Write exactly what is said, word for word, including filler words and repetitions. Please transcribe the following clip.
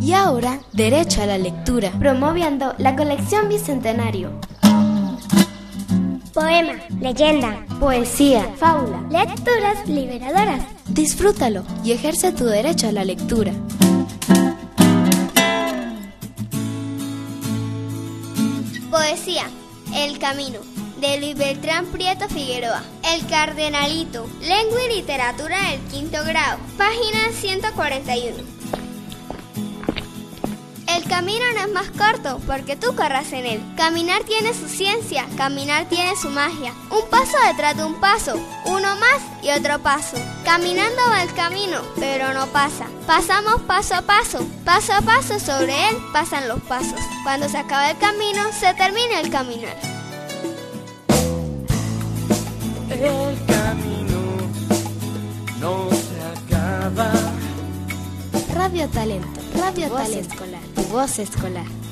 Y ahora, derecho a la lectura, promoviendo la colección Bicentenario. Poema, leyenda, poesía, fábula, lecturas liberadoras. Disfrútalo y ejerce tu derecho a la lectura. Poesía, El Camino, de Luis Beltrán Prieto Figueroa. El Cardenalito, Lengua y Literatura del quinto grado, página ciento cuarenta y uno. El camino no es más corto porque tú corras en él. Caminar tiene su ciencia, caminar tiene su magia. Un paso detrás de un paso, uno más y otro paso. Caminando va el camino, pero no pasa. Pasamos paso a paso, paso a paso sobre él pasan los pasos. Cuando se acaba el camino, se termina el caminar. El camino no se acaba. Radio Talento, Radio Voz Talento, escolar. tu voz escolar.